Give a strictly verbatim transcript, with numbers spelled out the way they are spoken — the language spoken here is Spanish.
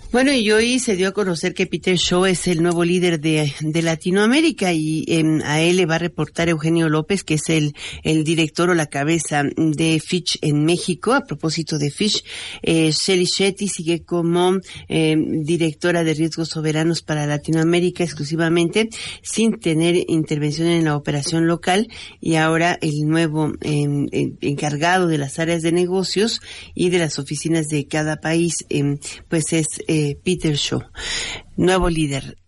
Bueno, y hoy se dio a conocer que Peter Shaw es el nuevo líder de, de Latinoamérica y eh, a él le va a reportar Eugenio López, que es el, el director o la cabeza de Fitch en México. A propósito de Fitch, eh, Shelly Shetty sigue como eh, directora de riesgos soberanos para Latinoamérica exclusivamente, sin tener intervención en la operación local, y ahora el nuevo eh, eh, encargado de las áreas de negocios y de las oficinas de cada país, eh, pues es eh, Peter Shaw, nuevo líder